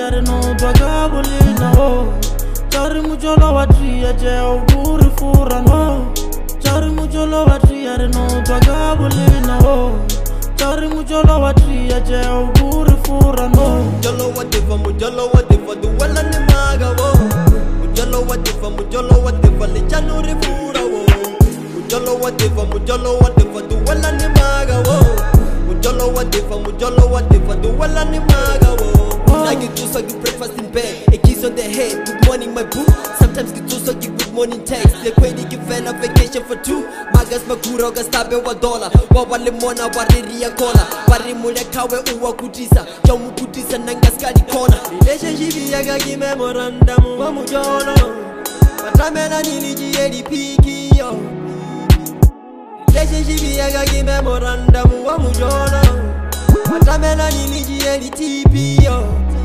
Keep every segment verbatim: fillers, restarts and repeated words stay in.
yare no bagabuli na ho. Chari mujolo watri aje oguri fura no. Chari mujolo watri yare no bagabuli na ho. Chari mujolo watri aje oguri fura no. Mujolo watifa mujolo watifa duwala ni maga wo. Mujolo watifa mujolo watifa lichanuri fura wo. Mujolo watifa mujolo watifa duwala ni maga wo. Mujolo watifa mujolo watifa duwala ni maga wo. Now you do so you breakfast in bed, a kiss on the head, good morning my boo. Sometimes you do so you good morning text. The way you give a vacation for two. Magas maguro gastabe wa dollar. Wa wale mona wariri ya kola. Wari mule kawe uwa kutisa. Jamu kutisa nangaskadi kona. Relationship ya gagi memorandum wa mujolo. Matamela niliji edi piki yo. Relationship ya gagi memorandum wa mujolo. Matamela niliji edi tipi yo.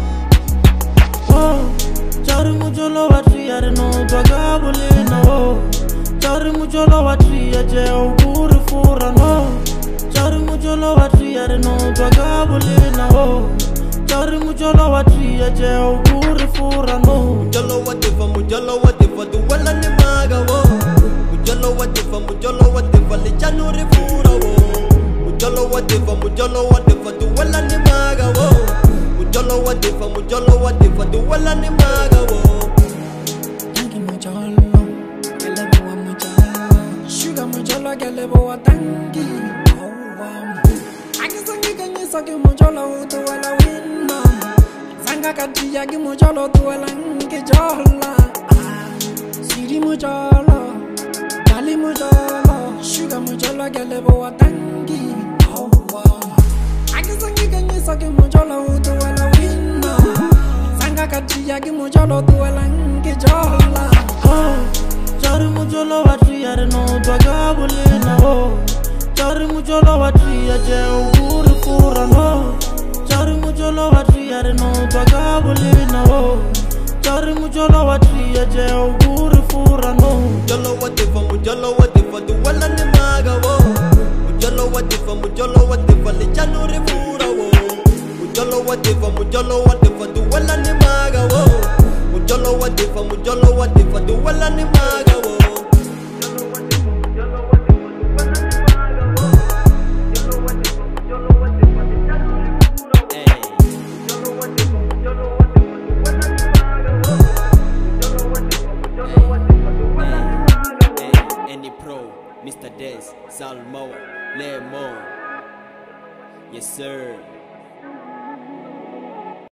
Chari mujolo watri yare no bagabuli na ho. Chari mujolo watri aje oguri fura no. Chari mujolo watri yare no bagabuli na ho. Chari mujolo watri aje oguri fura no. Mujolo watifa mujolo watifa duwala ni maga wo. Mujolo watifa mujolo watifa lichanuri fura wo. Mujolo watifa mujolo watifa duwala ni maga wo. Mujolo watifa mujolo watifa duwala ni maga wo. Tangi mujolo, gelebo wa mujolo. Sugar mujolo gelebo wa tangi. Oh wow. Akisangi kanyi saki mujolo utu wala winna. Sanga kati yagi mujolo tu wala nge jola. Siri mujolo, dali mujolo. Sugar mujolo gelebo wa tangi. Oh wow. Akisangi kanyi saki mujolo utu wala winna. Sanga kati yagi mujolo tu wala nge jola. Chari mujolo watri yare no bagabuli na ho. Chari mujolo watri aje oguri fura no. Chari mujolo watri yare no bagabuli na ho. Chari mujolo watri aje oguri fura no. Mujolo watifa mujolo watifa duwala ni maga wo. Mujolo watifa mujolo watifa lichanuri fura wo. Mujolo watifa mujolo watifa duwala ni maga wo. Mujolo watifa mujolo watifa duwala ni maga wo. Mister Des, Salmo, Lemon. Yes sir.